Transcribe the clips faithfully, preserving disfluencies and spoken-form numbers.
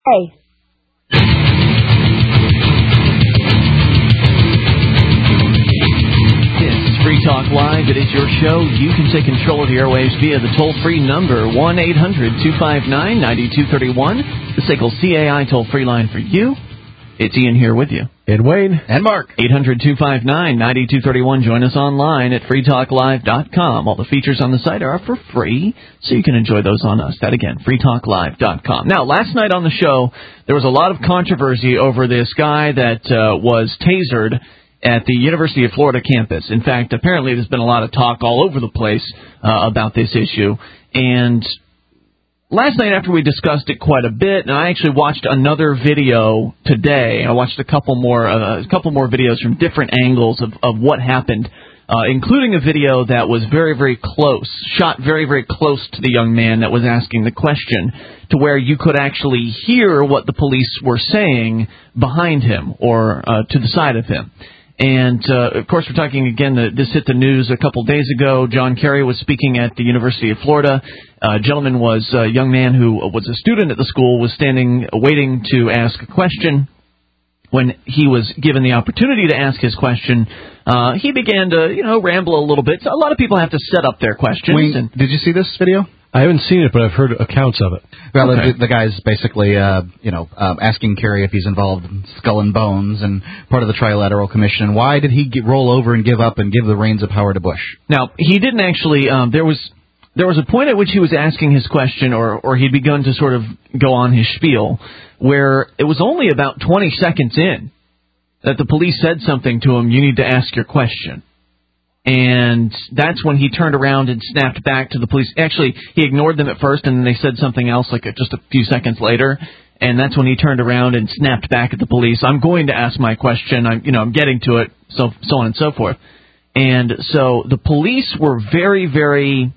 day. Free Talk Live. It is your show. You can take control of the airwaves via the toll-free number one eight hundred two five nine nine two three one. The S A C L C A I toll-free line for you. It's Ian here with you. And Wayne. And Mark. eight hundred two five nine nine two three one. Join us online at free talk live dot com. All the features on the site are for free, so you can enjoy those on us. That again, free talk live dot com. Now, last night on the show, there was a lot of controversy over this guy that uh, was tasered at the University of Florida campus. In fact, apparently there's been a lot of talk all over the place uh, about this issue. And last night after we discussed it quite a bit, and I actually watched another video today. I watched a couple more uh, a couple more videos from different angles of, of what happened, uh, including a video that was very, very close, shot very, very close to the young man that was asking the question, to where you could actually hear what the police were saying behind him or uh, to the side of him. And, uh, of course, we're talking again, the, this hit the news a couple days ago. John Kerry was speaking at the University of Florida. A gentleman was, a young man who was a student at the school, was standing, waiting to ask a question. When he was given the opportunity to ask his question, uh, he began to, you know, ramble a little bit. So a lot of people have to set up their questions. Wayne, and, did you see this video? I haven't seen it, but I've heard accounts of it. Well, okay. the, the guy's basically, uh, you know, um, asking Kerry if he's involved in Skull and Bones and part of the Trilateral Commission. Why did he get, roll over and give up and give the reins of power to Bush? Now, he didn't actually. Um, there was there was a point at which he was asking his question, or or he'd begun to sort of go on his spiel, where it was only about twenty seconds in that the police said something to him. You need to ask your question. And that's when he turned around and snapped back to the police. Actually, he ignored them at first, and then they said something else like just a few seconds later. And that's when he turned around and snapped back at the police. I'm going to ask my question. I'm, you know, I'm getting to it, so so on and so forth. And so the police were very, very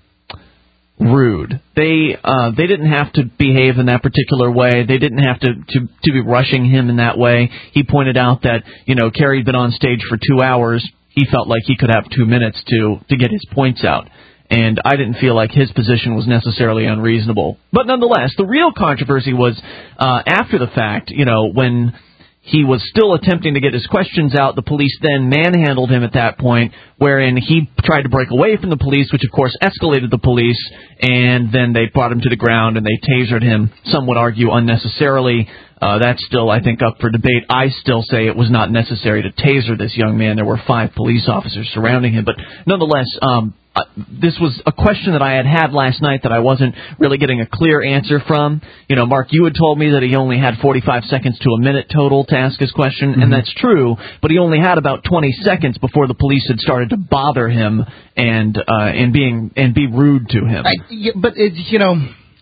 rude. They uh, they didn't have to behave in that particular way. They didn't have to, to, to be rushing him in that way. He pointed out that, you know, Kerry had been on stage for two hours. He felt like he could have two minutes to, to get his points out. And I didn't feel like his position was necessarily unreasonable. But nonetheless, the real controversy was uh, after the fact, you know, when he was still attempting to get his questions out, the police then manhandled him at that point, wherein he tried to break away from the police, which, of course, escalated the police. And then they brought him to the ground and they tasered him, some would argue unnecessarily. Uh, that's still, I think, up for debate. I still say it was not necessary to taser this young man. There were five police officers surrounding him. But nonetheless, um, uh, this was a question that I had had last night that I wasn't really getting a clear answer from. You know, Mark, you had told me that he only had forty-five seconds to a minute total to ask his question, mm-hmm. and that's true. But he only had about twenty seconds before the police had started to bother him and uh, and being and be rude to him. I, yeah, but it, you know.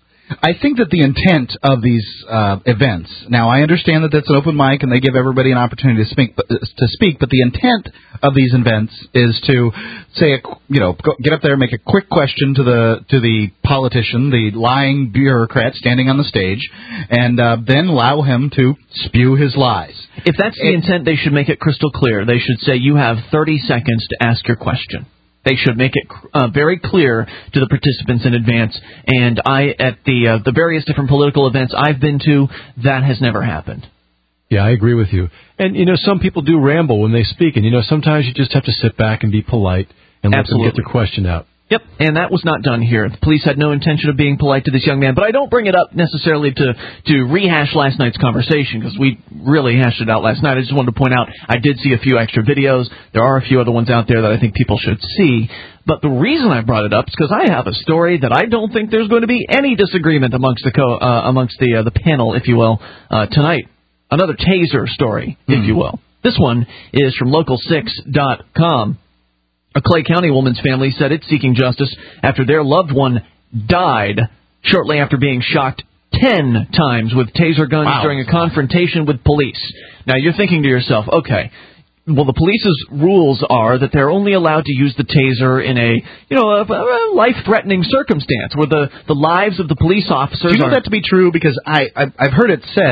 I think that the intent of these uh, events, now I understand that that's an open mic and they give everybody an opportunity to speak, but, to speak, but the intent of these events is to say, a, you know, go, get up there and make a quick question to the to the politician, the lying bureaucrat standing on the stage, and uh, then allow him to spew his lies. If that's the it, intent, they should make it crystal clear. They should say you have thirty seconds to ask your question. They should make it uh, very clear to the participants in advance. And I, at the uh, the various different political events I've been to, that has never happened. Yeah, I agree with you. And, you know, some people do ramble when they speak. And, you know, sometimes you just have to sit back and be polite and let Absolutely. them get their question out. Yep, and that was not done here. The police had no intention of being polite to this young man. But I don't bring it up necessarily to, to rehash last night's conversation, because we really hashed it out last night. I just wanted to point out I did see a few extra videos. There are a few other ones out there that I think people should see. But the reason I brought it up is because I have a story that I don't think there's going to be any disagreement amongst the co- uh, amongst the uh, the panel, if you will, uh, tonight. Another taser story, if mm. you will. This one is from local six dot com. A Clay County woman's family said it's seeking justice after their loved one died shortly after being shocked ten times with taser guns wow. during a confrontation with police. Now, you're thinking to yourself, okay, well, the police's rules are that they're only allowed to use the taser in a, you know, a, a life-threatening circumstance where the, the lives of the police officers Do you know are... that to be true? Because I, I've, I've heard it said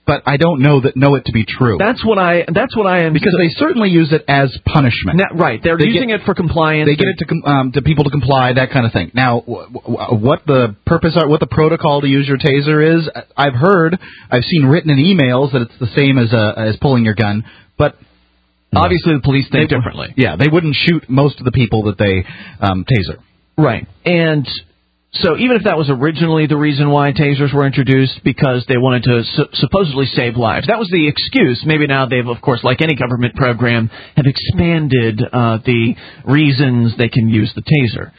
but I don't know that know it to be true. That's what I. That's what I am. Because they certainly use it as punishment. Now, right. They're they using get, it for compliance. They get it to com- um, to people to comply, that kind of thing. Now, w- w- what the purpose, are, what the protocol to use your taser is, I've heard, I've seen written in emails that it's the same as uh, as pulling your gun, but obviously the police think they, differently. Yeah, they wouldn't shoot most of the people that they um, taser. Right. And so even if that was originally the reason why tasers were introduced, because they wanted to su- supposedly save lives, that was the excuse. Maybe now they've, of course, like any government program, have expanded uh, the reasons they can use the taser.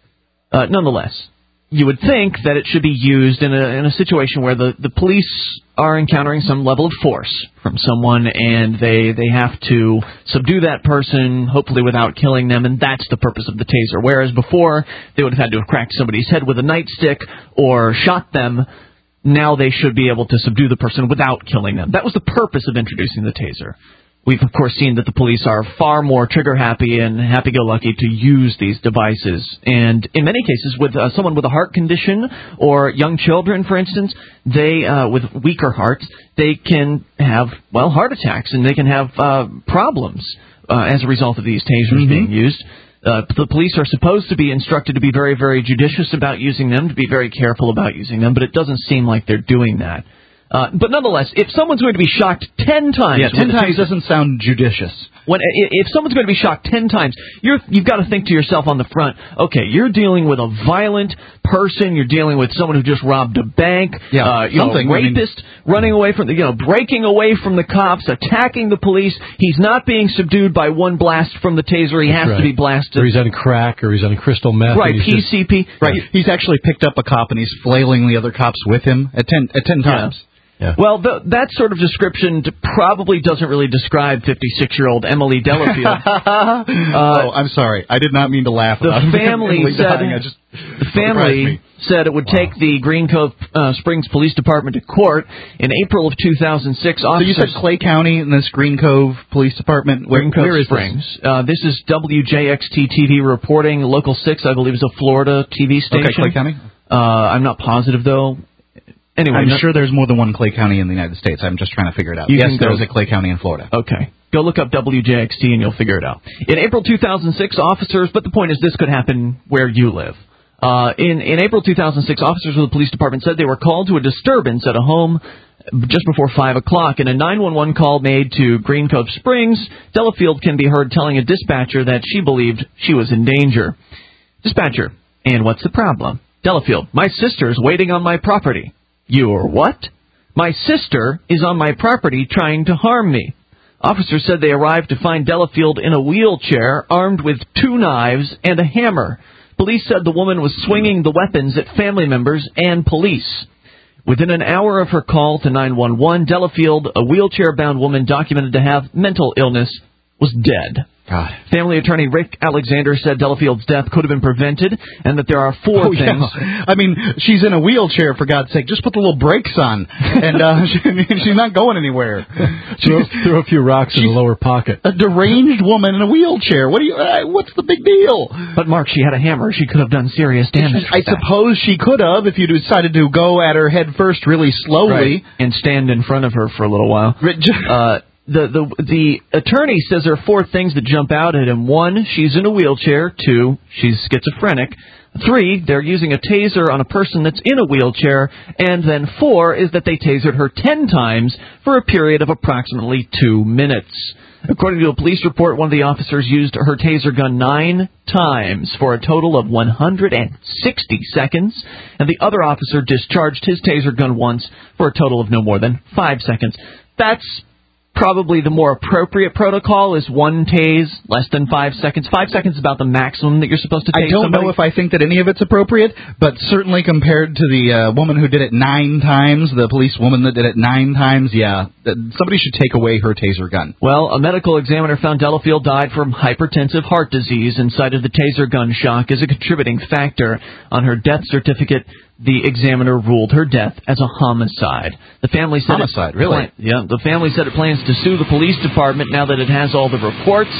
Uh, nonetheless, you would think that it should be used in a in a situation where the, the police are encountering some level of force from someone, and they they have to subdue that person, hopefully without killing them, and that's the purpose of the taser. Whereas before, they would have had to have cracked somebody's head with a nightstick or shot them. Now they should be able to subdue the person without killing them. That was the purpose of introducing the taser. We've, of course, seen that the police are far more trigger-happy and happy-go-lucky to use these devices. And in many cases, with uh, someone with a heart condition or young children, for instance, they, uh, with weaker hearts, they can have, well, heart attacks, and they can have uh, problems uh, as a result of these tasers mm-hmm. being used. Uh, the police are supposed to be instructed to be very, very judicious about using them, to be very careful about using them, but it doesn't seem like they're doing that. Uh, but nonetheless, if someone's going to be shocked ten times... Yeah, ten times doesn't sound judicious. When, if someone's going to be shocked ten times, you're, you've got to think to yourself on the front, okay, you're dealing with a violent person, you're dealing with someone who just robbed a bank, yeah, uh, you know, rapist, I mean, running away from the, you know, breaking away from the cops, attacking the police. He's not being subdued by one blast from the taser. He has right. to be blasted. Or he's on crack, or he's on crystal meth. Right, P C P. Just, right, he's actually picked up a cop and he's flailing the other cops with him at ten, at ten times. Yeah. Yeah. Well, the, that sort of description probably doesn't really describe fifty-six-year-old Emily Delafield. uh, oh, I'm sorry. I did not mean to laugh. The about family Emily said dying. I just, the family said it would wow. take the Green Cove uh, Springs Police Department to court in April of two thousand six. So you said Clay County and this Green Cove Police Department. Where, Green Cove where is Springs. This? Uh, this is W J X T T V reporting. Local six, I believe, is a Florida T V station. Okay, Clay County. Uh, I'm not positive though. Anyway, I'm no, sure there's more than one Clay County in the United States. I'm just trying to figure it out. You Yes, there's a Clay County in Florida. Okay. Go look up W J X T and you'll figure it out. In April two thousand six, officers, but the point is this could happen where you live. Uh, in, in April two thousand six, officers of the police department said they were called to a disturbance at a home just before five o'clock. In a nine one one call made to Green Cove Springs, Delafield can be heard telling a dispatcher that she believed she was in danger. Dispatcher, and what's the problem? Delafield, my sister's waiting on my property. Your what? My sister is on my property trying to harm me. Officers said they arrived to find Delafield in a wheelchair, armed with two knives and a hammer. Police said the woman was swinging the weapons at family members and police. Within an hour of her call to nine one one, Delafield, a wheelchair-bound woman documented to have mental illness, was dead. God. Family attorney Rick Alexander said Delafield's death could have been prevented and that there are four oh, things. Yeah. I mean, she's in a wheelchair, for God's sake. Just put the little brakes on, and uh, she, she's not going anywhere. throw, throw a few rocks in the lower pocket. A deranged woman in a wheelchair. What do you? Uh, what's the big deal? But, Mark, she had a hammer. She could have done serious damage. I suppose she could have if you decided to go at her head first really slowly. Right. And stand in front of her for a little while. Uh The, the the attorney says there are four things that jump out at him. One, she's in a wheelchair. Two, she's schizophrenic. Three, they're using a taser on a person that's in a wheelchair. And then four is that they tasered her ten times for a period of approximately two minutes. According to a police report, one of the officers used her taser gun nine times for a total of one hundred sixty seconds. And the other officer discharged his taser gun once for a total of no more than five seconds. That's probably the more appropriate protocol is one tase, less than five seconds. Five seconds is about the maximum that you're supposed to tase I don't somebody. know if I think that any of it's appropriate, but certainly compared to the uh, woman who did it nine times, the police woman that did it nine times, yeah, somebody should take away her taser gun. Well, a medical examiner found Delafield died from hypertensive heart disease and cited the taser gun shock as a contributing factor. On her death certificate, the examiner ruled her death as a homicide. The family said homicide, it, really? Yeah, the family said it plans to sue the police department now that it has all the reports.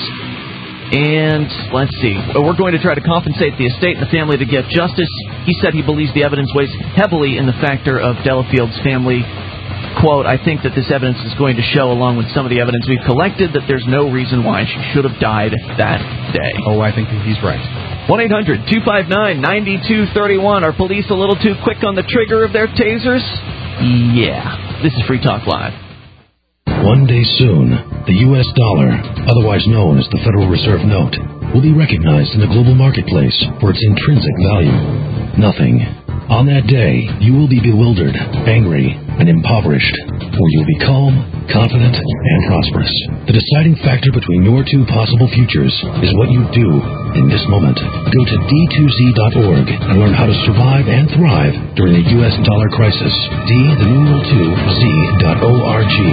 And let's see, we're going to try to compensate the estate and the family to get justice. He said he believes the evidence weighs heavily in the factor of Delafield's family quote, I think that this evidence is going to show, along with some of the evidence we've collected, that there's no reason why she should have died that day. Oh, I think he's right. one eight hundred two five nine nine two three one. Are police a little too quick on the trigger of their tasers? Yeah. This is Free Talk Live. One day soon, the U S dollar, otherwise known as the Federal Reserve Note, will be recognized in the global marketplace for its intrinsic value. Nothing. On that day, you will be bewildered, angry, and impoverished, or you'll be calm, confident, and prosperous. The deciding factor between your two possible futures is what you do in this moment. Go to D two Z dot org and learn how to survive and thrive during the U S dollar crisis. D, the numeral two, Z dot O R G.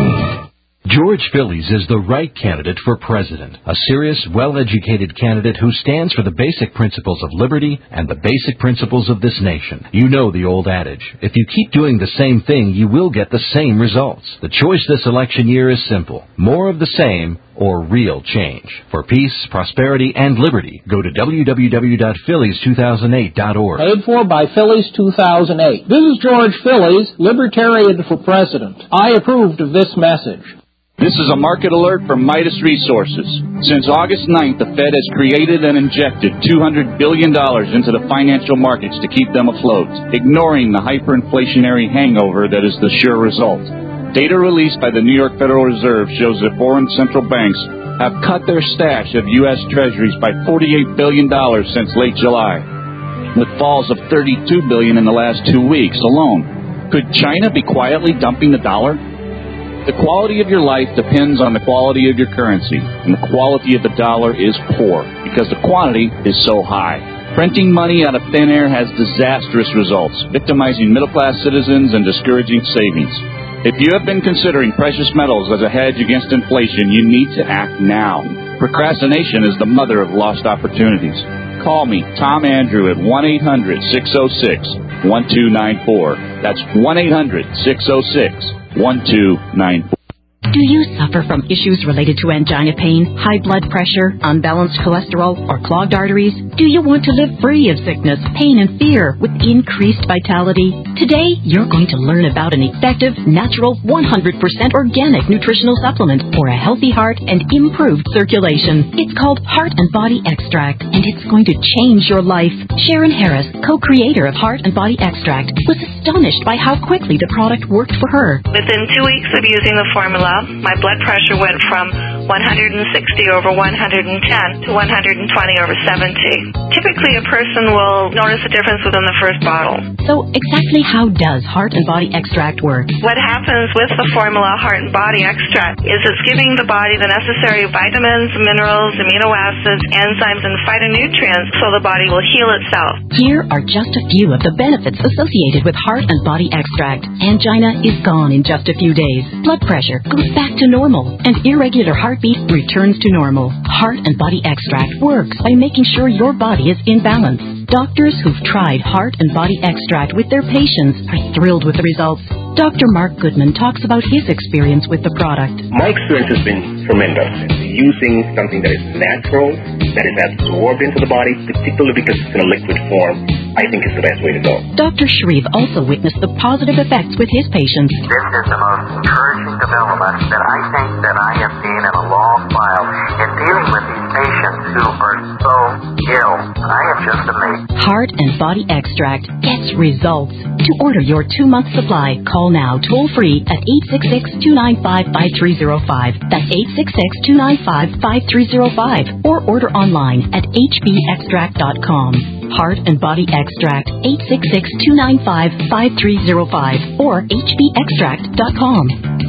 George Phillies is the right candidate for president, a serious, well-educated candidate who stands for the basic principles of liberty and the basic principles of this nation. You know the old adage, if you keep doing the same thing, you will get the same results. The choice this election year is simple: more of the same or real change. For peace, prosperity, and liberty, go to w w w dot phillies two thousand eight dot org. Paid for by Phillies two thousand eight. This is George Phillies, Libertarian for President. I approved of this message. This is a market alert from Midas Resources. Since August ninth, the Fed has created and injected two hundred billion dollars into the financial markets to keep them afloat, ignoring the hyperinflationary hangover that is the sure result. Data released by the New York Federal Reserve shows that foreign central banks have cut their stash of U S Treasuries by forty-eight billion dollars since late July, with falls of thirty-two billion dollars in the last two weeks alone. Could China be quietly dumping the dollar? The quality of your life depends on the quality of your currency, and the quality of the dollar is poor because the quantity is so high. Printing money out of thin air has disastrous results, victimizing middle-class citizens and discouraging savings. If you have been considering precious metals as a hedge against inflation, you need to act now. Procrastination is the mother of lost opportunities. Call me, Tom Andrew, at one eight hundred six oh six one two nine four. That's one eight hundred six oh six one two nine four. Do you suffer from issues related to angina pain, high blood pressure, unbalanced cholesterol, or clogged arteries? Do you want to live free of sickness, pain, and fear with increased vitality? Today, you're going to learn about an effective, natural, one hundred percent organic nutritional supplement for a healthy heart and improved circulation. It's called Heart and Body Extract, and it's going to change your life. Sharon Harris, co-creator of Heart and Body Extract, was astonished by how quickly the product worked for her. Within two weeks of using the formula, my blood pressure went from one hundred sixty over one hundred ten to one hundred twenty over seventy. Typically, a person will notice a difference within the first bottle. So, exactly how does Heart and Body Extract work? What happens with the formula Heart and Body Extract is it's giving the body the necessary vitamins, minerals, amino acids, enzymes, and phytonutrients so the body will heal itself. Here are just a few of the benefits associated with Heart and Body Extract. Angina is gone in just a few days. Blood pressure goes back to normal, and irregular heartbeat returns to normal. Heart and Body Extract works by making sure your body is in balance. Doctors who've tried Heart and Body Extract with their patients are thrilled with the results. Doctor Mark Goodman talks about his experience with the product. My experience has been tremendous. Using something that is natural, that is absorbed into the body, particularly because it's in a liquid form, I think is the best way to go. Doctor Shreve also witnessed the positive effects with his patients. This is the most encouraging development that I think that I have seen in a long while in dealing with these patients who are so ill. I am just amazed. Heart and Body Extract gets results. To order your two-month supply, call now toll-free at eight six six, two nine five, five three zero five. That's eight six six, two nine five, five three zero five. Or order online at h b extract dot com. Heart and Body Extract, eight six six, two nine five, five three zero five. Or h b extract dot com.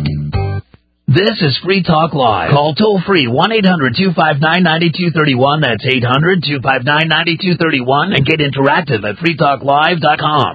This is Free Talk Live. Call toll-free one eight hundred two five nine nine two three one. That's eight hundred two five nine nine two three one. And get interactive at free talk live dot com.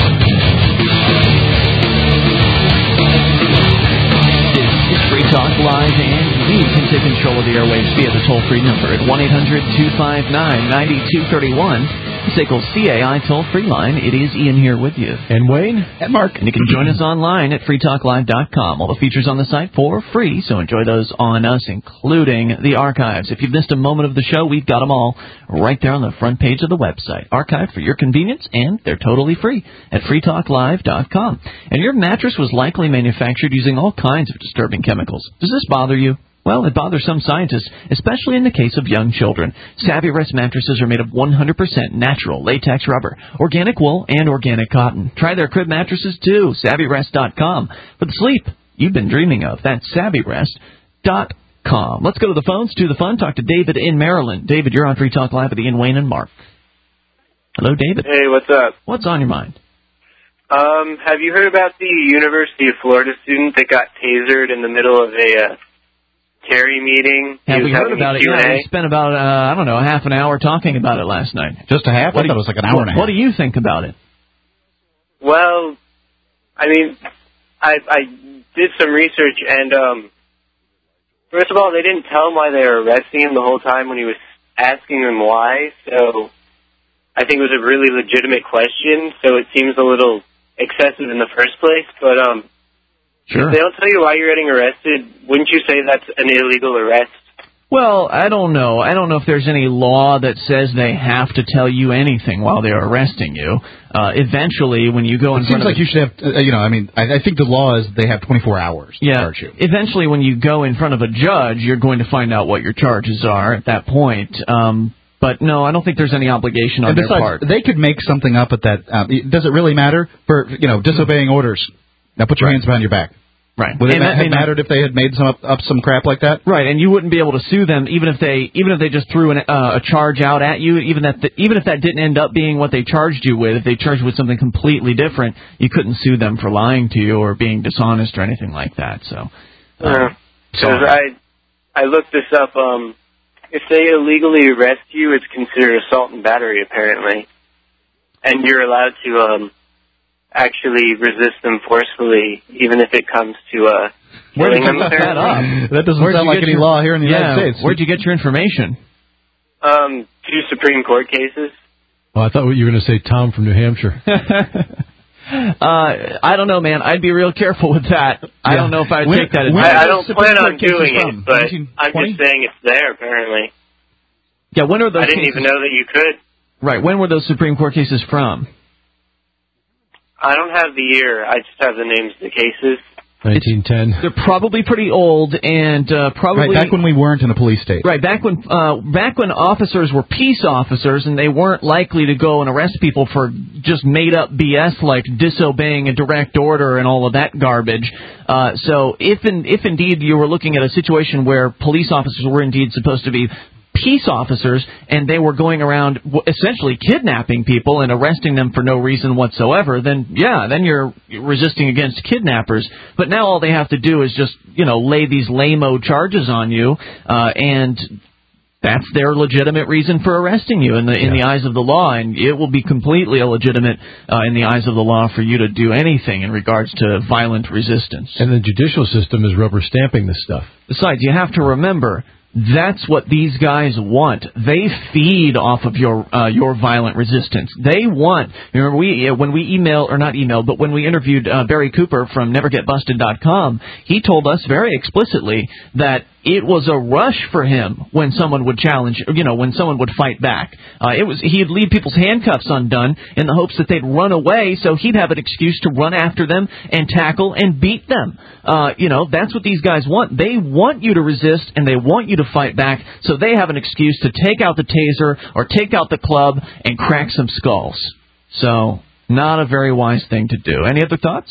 This is Free Talk Live, and you can take control of the airwaves via the toll-free number at one eight hundred two five nine nine two three one. S A C L C A I toll-free line. It is Ian here with you. And Wayne. And Mark. And you can join us online at free talk live dot com. All the features on the site for free, so enjoy those on us, including the archives. If you've missed a moment of the show, we've got them all right there on the front page of the website. Archived for your convenience, and they're totally free at free talk live dot com. And your mattress was likely manufactured using all kinds of disturbing chemicals. Does this bother you? Well, it bothers some scientists, especially in the case of young children. Savvy Rest mattresses are made of one hundred percent natural latex rubber, organic wool, and organic cotton. Try their crib mattresses, too, savvy rest dot com. For the sleep you've been dreaming of, that's savvy rest dot com. Let's go to the phones, to the fun, talk to David in Maryland. David, you're on Free Talk Live with Ian, Wayne, and Mark. Hello, David. Hey, what's up? What's on your mind? Um, have you heard about the University of Florida student that got tasered in the middle of a... Uh, Terry meeting. Have we heard having about it? Q and A. Yeah, we spent about, uh, I don't know, half an hour talking about it last night. Just a half? What I thought do, it was like an hour what, and a half. What do you think about it? Well, I mean, I, I did some research, and um, first of all, they didn't tell him why they were arresting him the whole time when he was asking them why, so I think it was a really legitimate question, so it seems a little excessive in the first place, but um, Sure. if they don't tell you why you're getting arrested, wouldn't you say that's an illegal arrest? Well, I don't know. I don't know if there's any law that says they have to tell you anything while they're arresting you. Uh, eventually, when you go in It front seems of like you should have, uh, you know, I mean, I, I think the law is they have twenty-four hours to yeah, charge you. eventually, when you go in front of a judge, you're going to find out what your charges are at that point. Um, but no, I don't think there's any obligation on and besides, their part. they could make something up at that. Um, does it really matter for, you know, disobeying orders? Now put your Right. hands behind your back. Right. Would it And ma- that have may not- mattered if they had made some up, up some crap like that? Right, and you wouldn't be able to sue them even if they even if they just threw an, uh, a charge out at you. Even that the, even if that didn't end up being what they charged you with, if they charged you with something completely different, you couldn't sue them for lying to you or being dishonest or anything like that. So, Because I I looked this up. Um, if they illegally arrest you, it's considered assault and battery, apparently, and you're allowed to um, actually resist them forcefully, even if it comes to uh, Where'd you killing them. get that apparently. up? That doesn't Where'd sound you like get any your- law here in the yeah, United States. Where'd you get your information? Um, two Supreme Court cases. Oh, I thought you were going to say Tom from New Hampshire. Uh, I don't know, man. I'd be real careful with that. I don't know if I'd When- take that. As when- I, I are don't Supreme plan Court on cases doing from? it, but nineteen I'm twenty? just saying it's there, apparently. Yeah, when are those I didn't cases? even know that you could. Right, when were those Supreme Court cases from? I don't have the year. I just have the names of the cases. nineteen ten. They're probably pretty old, and uh, probably Right, back when we weren't in a police state. Right, back when uh, back when officers were peace officers, and they weren't likely to go and arrest people for just made up B S like disobeying a direct order and all of that garbage. Uh, so if in, if indeed you were looking at a situation where police officers were indeed supposed to be peace officers, and they were going around w- essentially kidnapping people and arresting them for no reason whatsoever, then yeah, then you're resisting against kidnappers. But now all they have to do is just, you know, lay these lame-o charges on you, uh, and that's their legitimate reason for arresting you in the in Yeah. the eyes of the law, and it will be completely illegitimate uh, in the eyes of the law for you to do anything in regards to violent resistance. And the judicial system is rubber stamping this stuff. Besides, you have to remember, that's what these guys want. They feed off of your uh, your violent resistance. They want. Remember, we uh, when we email or not email, but when we interviewed uh, Barry Cooper from never get busted dot com, he told us very explicitly that it was a rush for him when someone would challenge, you know, when someone would fight back. Uh, it was he'd leave people's handcuffs undone in the hopes that they'd run away, so he'd have an excuse to run after them and tackle and beat them. Uh, you know, that's what these guys want. They want you to resist and they want you to fight back, so they have an excuse to take out the taser or take out the club and crack some skulls. So, not a very wise thing to do. Any other thoughts?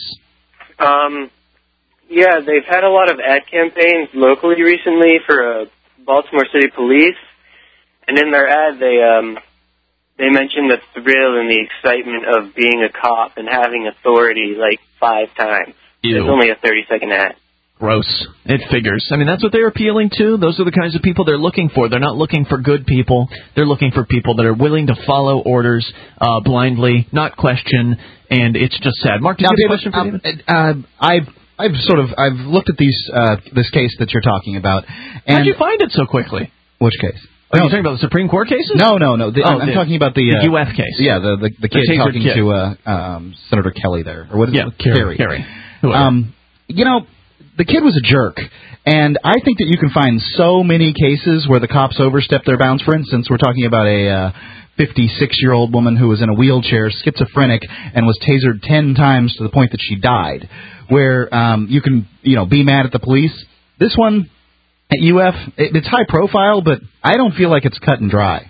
Um, yeah, they've had a lot of ad campaigns locally recently for uh, Baltimore City Police, and in their ad they um, they mentioned the thrill and the excitement of being a cop and having authority like five times. Ew. It's only a thirty-second ad. Gross. It figures. I mean, that's what they're appealing to. Those are the kinds of people they're looking for. They're not looking for good people. They're looking for people that are willing to follow orders uh, blindly, not question, and it's just sad. Mark, do you Now, have a David, question for um, David? uh, I've I've sort of I've looked at these uh, this case that you're talking about. And How'd you find it so quickly? Which case? Are you talking about the Supreme Court cases? No, no, no. The, oh, I'm, I'm the, talking about the, the uh, U F case. Yeah, the the, the kid the talking kid. to uh, um, Senator Kelly there, or what is yeah, it? Kerry. Kerry. Um, you know, the kid was a jerk, and I think that you can find so many cases where the cops overstepped their bounds. For instance, we're talking about a uh, fifty-six-year-old woman who was in a wheelchair, schizophrenic, and was tasered ten times to the point that she died. Where um, you can, you know, be mad at the police. This one. At U F, it's high profile, but I don't feel like it's cut and dry.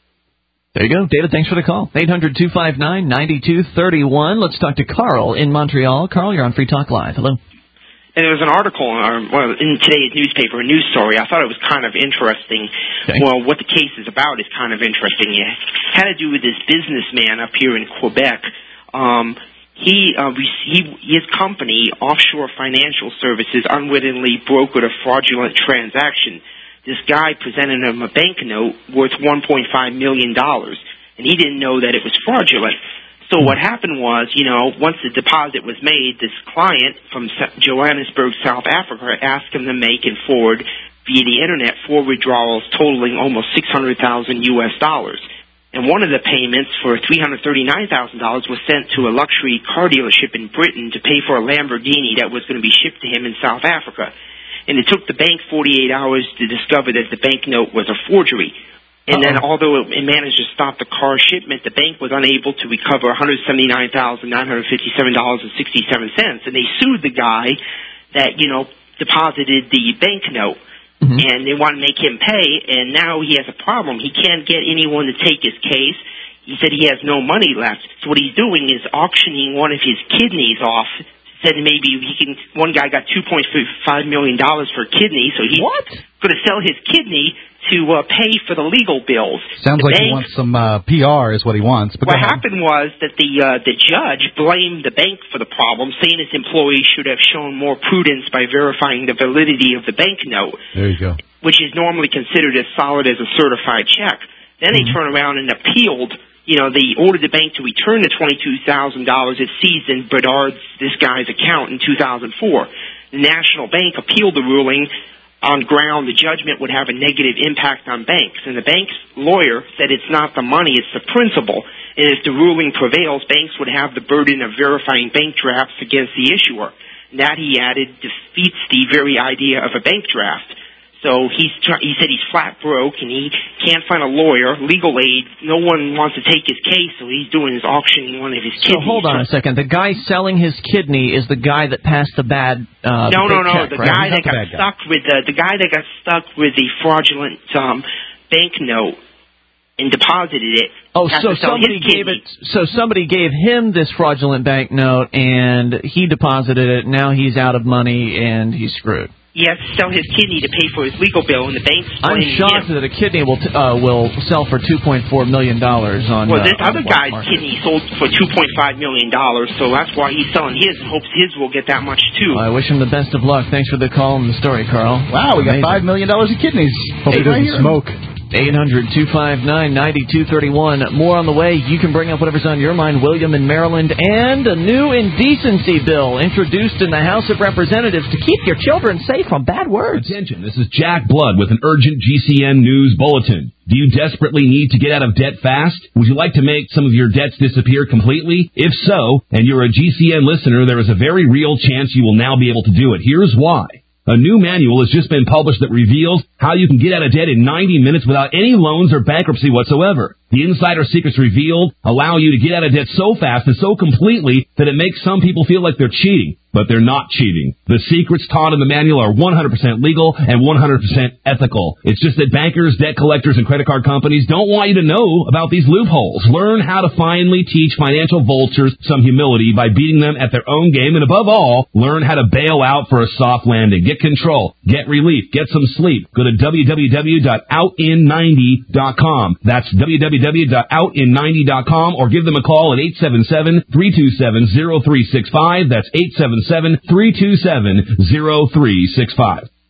There you go. David, thanks for the call. eight hundred two five nine nine two three one. Let's talk to Carl in Montreal. Carl, you're on Free Talk Live. Hello. And there was an article um, well, in today's newspaper, a news story. I thought it was kind of interesting. Okay. Well, what the case is about is kind of interesting. It had to do with this businessman up here in Quebec. Um, He, uh, he, his company, Offshore Financial Services, unwittingly brokered a fraudulent transaction. This guy presented him a bank note worth one point five million dollars, and he didn't know that it was fraudulent. So what happened was, you know, once the deposit was made, this client from Johannesburg, South Africa, asked him to make and forward via the Internet four withdrawals totaling almost six hundred thousand U S dollars. And one of the payments for three hundred thirty-nine thousand dollars was sent to a luxury car dealership in Britain to pay for a Lamborghini that was going to be shipped to him in South Africa. And it took the bank forty-eight hours to discover that the bank note was a forgery. And Uh-oh. then although it managed to stop the car shipment, the bank was unable to recover one hundred seventy-nine thousand nine hundred fifty-seven dollars and sixty-seven cents. And they sued the guy that, you know, deposited the bank note. Mm-hmm. And they want to make him pay, and now he has a problem. He can't get anyone to take his case. He said he has no money left. So what he's doing is auctioning one of his kidneys off. Said maybe he can. One guy got two point five million dollars for a kidney, so he's going to sell his kidney to uh, pay for the legal bills. Sounds the like bank, he wants some uh, P R is what he wants. But what happened was that the uh, the judge blamed the bank for the problem, saying its employees should have shown more prudence by verifying the validity of the bank note. There you go. Which is normally considered as solid as a certified check. Then they mm-hmm. turn around and appealed. You know, they ordered the bank to return the twenty-two thousand dollars it seized in Bedard's, this guy's account in two thousand four. The National Bank appealed the ruling on ground the judgment would have a negative impact on banks. And the bank's lawyer said it's not the money, it's the principle. And if the ruling prevails, banks would have the burden of verifying bank drafts against the issuer. And that, he added, defeats the very idea of a bank draft. So he's he said he's flat broke and he can't find a lawyer, legal aid. No one wants to take his case, so he's doing his auctioning one of his kidneys. So hold on a second. The guy selling his kidney is the guy that passed the bad uh, no, no, no. check, the right? guy He's that got the stuck guy. with the the guy that got stuck with the fraudulent um, bank note and deposited it. Oh, so somebody gave it. So somebody gave him this fraudulent bank note, and he deposited it. Now he's out of money and he's screwed. He has to sell his kidney to pay for his legal bill, and the bank's I'm shocked him. that a kidney will t- uh, will sell for two point four million dollars on. Well, this uh, other on guy's market. kidney sold for two point five million dollars, so that's why he's selling his and hopes his will get that much too. Well, I wish him the best of luck. Thanks for the call and the story, Carl. Wow, we got five million dollars in kidneys. Hope he doesn't smoke. eight hundred two five nine nine two three one. More on the way. You can bring up whatever's on your mind. William in Maryland. And a new indecency bill introduced in the House of Representatives to keep your children safe from bad words. Attention, this is Jack Blood with an urgent G C N News Bulletin. Do you desperately need to get out of debt fast? Would you like to make some of your debts disappear completely? If so, and you're a G C N listener, there is a very real chance you will now be able to do it. Here's why. A new manual has just been published that reveals how you can get out of debt in ninety minutes without any loans or bankruptcy whatsoever. The insider secrets revealed allow you to get out of debt so fast and so completely that it makes some people feel like they're cheating. But they're not cheating. The secrets taught in the manual are one hundred percent legal and one hundred percent ethical. It's just that bankers, debt collectors, and credit card companies don't want you to know about these loopholes. Learn how to finally teach financial vultures some humility by beating them at their own game. And above all, learn how to bail out for a soft landing. Get control. Get relief. Get some sleep. Go to w w w dot out in ninety dot com. That's w w w dot out in ninety dot com, or give them a call at eight seven seven, three two seven, zero three six five. That's eight seven seven, three two seven, zero three six five.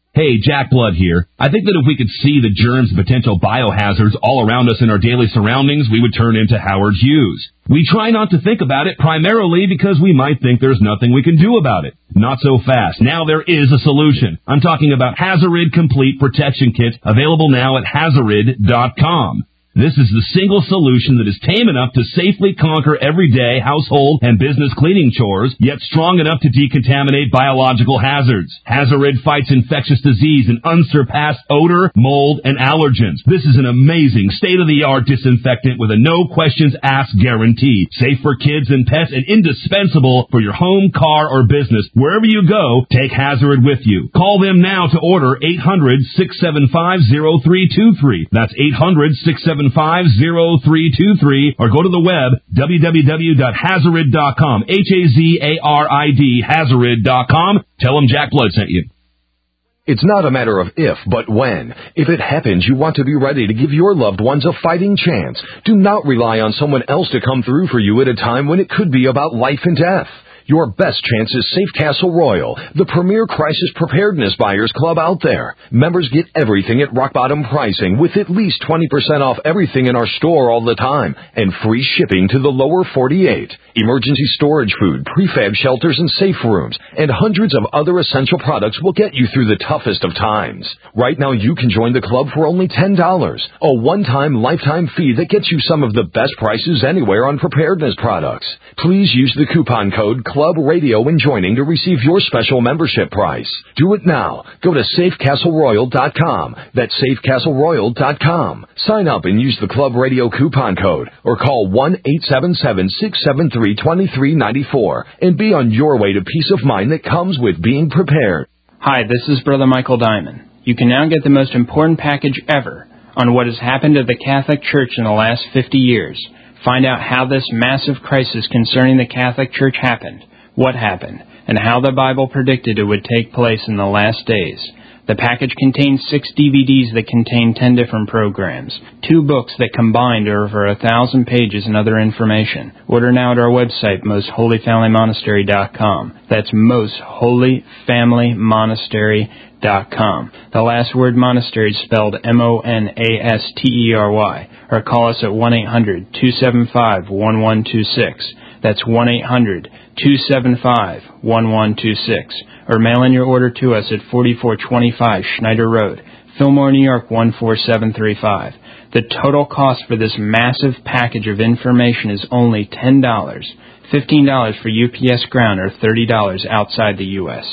Hey, Jack Blood here. I think that if we could see the germs and potential biohazards all around us in our daily surroundings, we would turn into Howard Hughes. We try not to think about it primarily because we might think there's nothing we can do about it. Not so fast. Now there is a solution. I'm talking about Hazarid Complete Protection Kit, available now at Hazarid dot com. This is the single solution that is tame enough to safely conquer everyday household and business cleaning chores, yet strong enough to decontaminate biological hazards. Hazarid fights infectious disease and unsurpassed odor, mold, and allergens. This is an amazing state-of-the-art disinfectant with a no-questions-asked guarantee. Safe for kids and pets and indispensable for your home, car, or business. Wherever you go, take Hazarid with you. Call them now to order eight hundred, six seven five, zero three two three. That's eight hundred, six seven five, zero three two three, or go to the web, w w w dot hazarid dot com, H A Z A R I D, hazarid dot com. Tell them Jack Blood sent you. It's not a matter of if, but when. If it happens, you want to be ready to give your loved ones a fighting chance. Do not rely on someone else to come through for you at a time when it could be about life and death. Your best chance is Safe Castle Royal, the premier crisis preparedness buyers club out there. Members get everything at rock bottom pricing with at least twenty percent off everything in our store all the time and free shipping to the lower forty-eight. Emergency storage food, prefab shelters and safe rooms, and hundreds of other essential products will get you through the toughest of times. Right now you can join the club for only ten dollars, a one-time lifetime fee that gets you some of the best prices anywhere on preparedness products. Please use the coupon code Club Radio when joining to receive your special membership price. Do it now. Go to safe castle royal dot com. That's safe castle royal dot com. Sign up and use the Club Radio coupon code or call one eight seven seven, six seven three, two three nine four and be on your way to peace of mind that comes with being prepared. Hi, this is Brother Michael Diamond. You can now get the most important package ever on what has happened to the Catholic Church in the last fifty years. Find out how this massive crisis concerning the Catholic Church happened, what happened, and how the Bible predicted it would take place in the last days. The package contains six D V Ds that contain ten different programs, two books that combined are over a thousand pages and other information. Order now at our website, most holy family monastery dot com. That's most holy family monastery dot com. The last word monastery is spelled M O N A S T E R Y. Or call us at one eight hundred, two seven five, one one two six. That's one eight hundred, two seven five, one one two six. Or mail in your order to us at forty-four twenty-five Schneider Road, Fillmore, New York one four seven three five. The total cost for this massive package of information is only ten dollars. fifteen dollars for U P S ground or thirty dollars outside the U S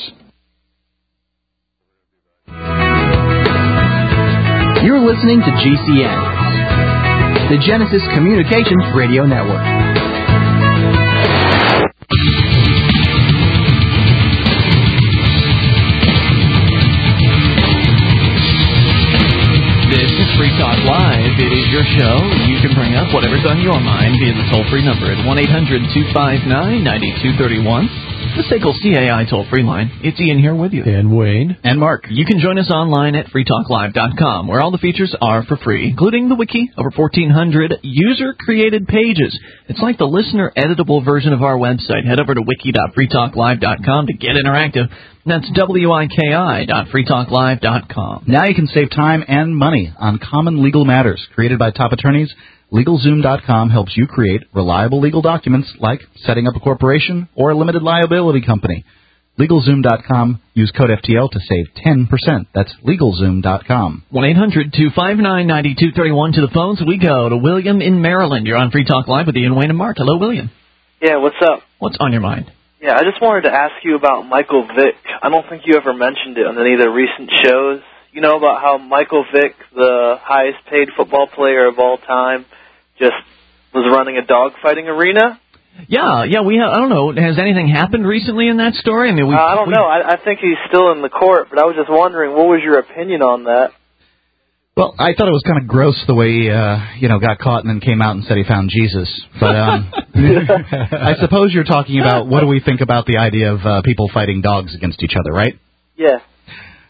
You're listening to G C N, the Genesis Communications Radio Network. This is Free Talk Live. It is your show. You can bring up whatever's on your mind via the toll-free number at one eight hundred, two five nine, nine two three one. The S A C L C A I toll-free line. It's Ian here with you. And Wayne. And Mark. You can join us online at free talk live dot com, where all the features are for free, including the wiki, over fourteen hundred user-created pages. It's like the listener-editable version of our website. Head over to wiki dot free talk live dot com to get interactive. That's W I K I dot free talk live dot com. Now you can save time and money on common legal matters created by top attorneys. LegalZoom dot com helps you create reliable legal documents like setting up a corporation or a limited liability company. LegalZoom dot com. Use code F T L to save ten percent. That's LegalZoom dot com. one eight hundred, two five nine, nine two three one. To the phones we go to William in Maryland. You're on Free Talk Live with Ian, Wayne, and Mark. Hello, William. Yeah, what's up? What's on your mind? Yeah, I just wanted to ask you about Michael Vick. I don't think you ever mentioned it on any of the recent shows. You know about how Michael Vick, the highest-paid football player of all time, just was running a dogfighting arena? Yeah, yeah, we have, I don't know, has anything happened recently in that story? I mean, we, uh, I don't we, know. I, I think he's still in the court, but I was just wondering, what was your opinion on that? Well, I thought it was kind of gross the way he, uh, you know, got caught and then came out and said he found Jesus. But um, I suppose you're talking about what do we think about the idea of uh, people fighting dogs against each other, right? Yeah.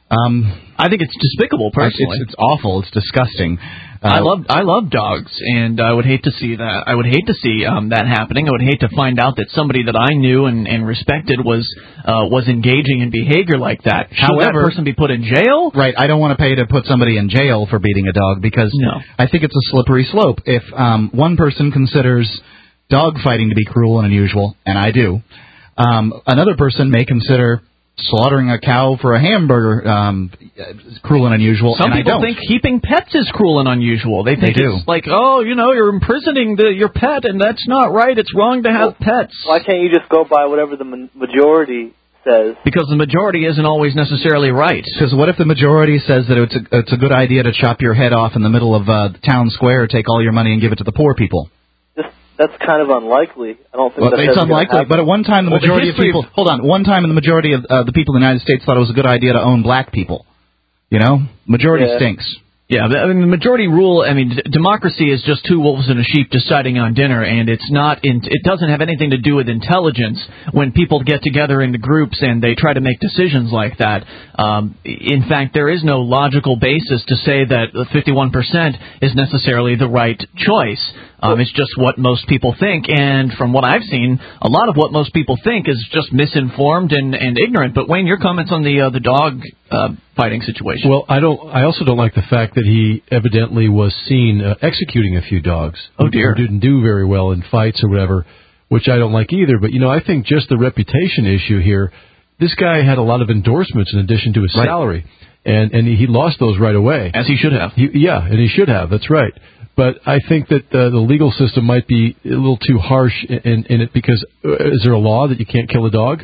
Um, I think it's despicable, personally. It's, it's awful. It's disgusting. Uh, I love I love dogs, and I would hate to see that. I would hate to see um, that happening. I would hate to find out that somebody that I knew and, and respected was uh, was engaging in behavior like that. Should However, that person be put in jail? Right. I don't want to pay to put somebody in jail for beating a dog because no. I think it's a slippery slope. If um, one person considers dog fighting to be cruel and unusual, and I do, um, another person may consider slaughtering a cow for a hamburger um, cruel and unusual. Some and people I don't. think keeping pets is cruel and unusual. They think they do. it's like, oh, you know, you're imprisoning the, your pet, and that's not right. It's wrong to have well, pets. Why can't you just go by whatever the ma- majority says? Because the majority isn't always necessarily right. Because what if the majority says that it's a, it's a good idea to chop your head off in the middle of uh, the town square, take all your money, and give it to the poor people? That's kind of unlikely. I don't think well, that's it's unlikely. But at one time, the well, majority the of people. Hold on. One time, the majority of uh, the people in the United States thought it was a good idea to own black people. You know, majority yeah. stinks. Yeah, I mean, the majority rule. I mean, d- democracy is just two wolves and a sheep deciding on dinner, and it's not. In, it doesn't have anything to do with intelligence. When people get together into groups and they try to make decisions like that, um, in fact, there is no logical basis to say that the fifty-one percent is necessarily the right choice. Um, it's just what most people think, and from what I've seen, a lot of what most people think is just misinformed and, and ignorant. But Wayne, your comments on the uh, the dog uh, fighting situation? Well, I don't. I also don't like the fact that he evidently was seen uh, executing a few dogs. Oh dear, who didn't do very well in fights or whatever, which I don't like either. But you know, I think just the reputation issue here. This guy had a lot of endorsements in addition to his right. salary, and and he lost those right away, as he should have. He, yeah, and he should have. That's right. But I think that uh, the legal system might be a little too harsh in, in it because uh, is there a law that you can't kill a dog?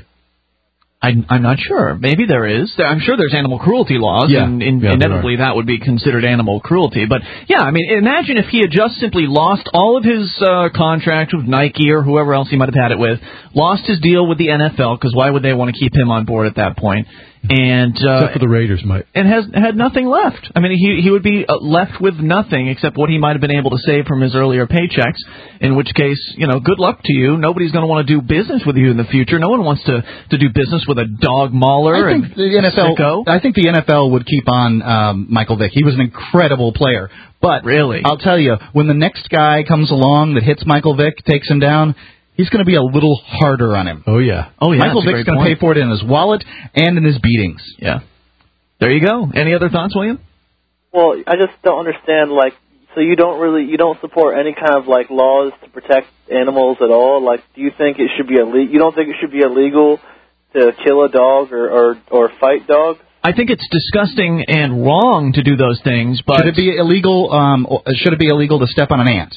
I'm, I'm not sure. Maybe there is. I'm sure there's animal cruelty laws, yeah. and in, yeah, inevitably that would be considered animal cruelty. But, yeah, I mean, imagine if he had just simply lost all of his uh, contract with Nike or whoever else he might have had it with, lost his deal with the N F L, because why would they want to keep him on board at that point? And uh, except for the Raiders, might and has had nothing left. I mean, he he would be uh, left with nothing except what he might have been able to save from his earlier paychecks. In which case, you know, good luck to you. Nobody's going to want to do business with you in the future. No one wants to to do business with a dog mauler. I think and the N F L. sicko. I think the N F L would keep on um, Michael Vick. He was an incredible player. But really, I'll tell you, when the next guy comes along that hits Michael Vick, takes him down, he's going to be a little harder on him. Oh yeah. Oh yeah. Michael Vick's going to pay for it in his wallet and in his beatings. Yeah. There you go. Any other thoughts, William? Well, I just don't understand, like, so you don't really, you don't support any kind of, like, laws to protect animals at all? Like, do you think it should be illegal, you don't think it should be illegal to kill a dog or, or, or fight dogs? I think it's disgusting and wrong to do those things, but... Should it be illegal, um, or should it be illegal to step on an ant?